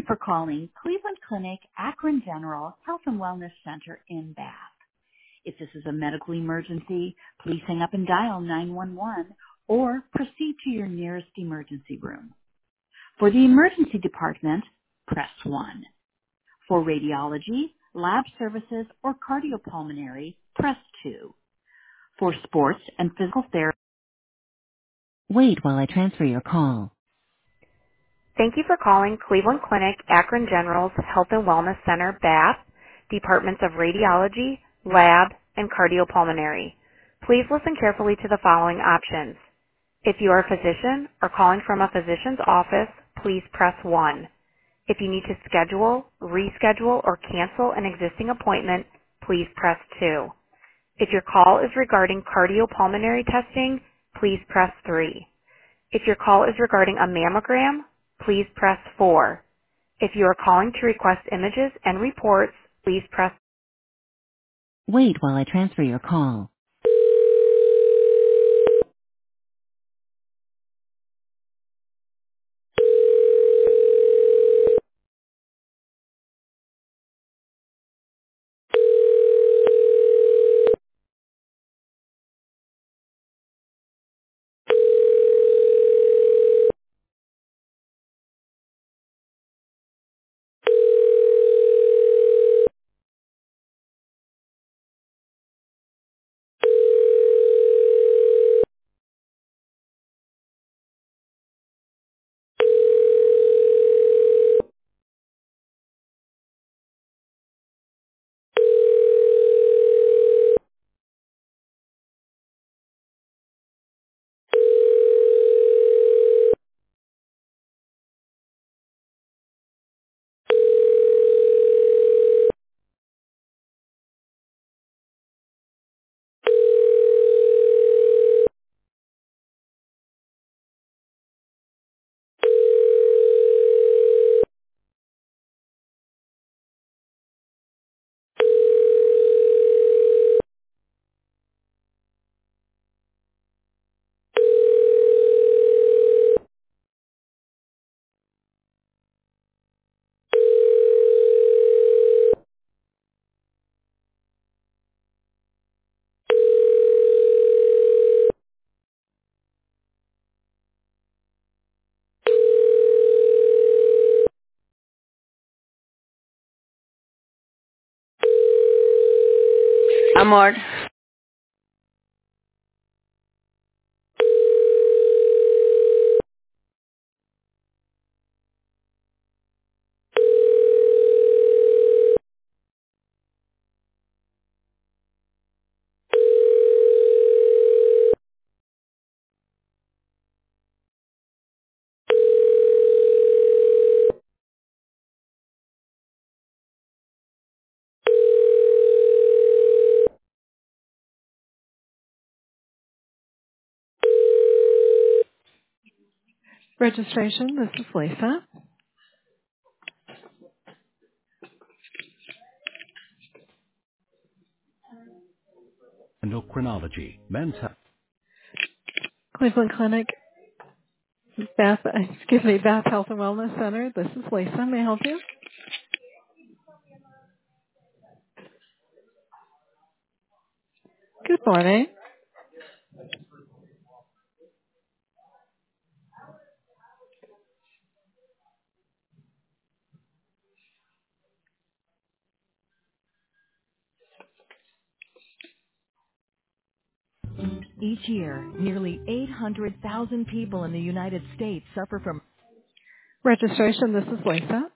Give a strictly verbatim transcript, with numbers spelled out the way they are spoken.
for calling Cleveland Clinic Akron General Health and Wellness Center in Bath. If this is a medical emergency, please hang up and dial nine one one or proceed to your nearest emergency room. For the emergency department, press one. For radiology, lab services, or cardiopulmonary, press two. For sports and physical therapy. Wait while I transfer your call. Thank you for calling Cleveland Clinic Akron General's Health and Wellness Center, Bath, Departments of Radiology, Lab, and Cardiopulmonary. Please listen carefully to the following options. If you are a physician or calling from a physician's office, please press one. If you need to schedule, reschedule, or cancel an existing appointment, please press two. If your call is regarding cardiopulmonary testing, please press three. If your call is regarding a mammogram, please press four. If you are calling to request images and reports, please press. Wait while I transfer your call. Amor. Registration, this is Lisa. Endocrinology, Men's Health. Cleveland Clinic, Bath, excuse me, Bath Health and Wellness Center. This is Lisa. May I help you? Good morning. Each year, nearly eight hundred thousand people in the United States suffer from Registration, this is Lisa.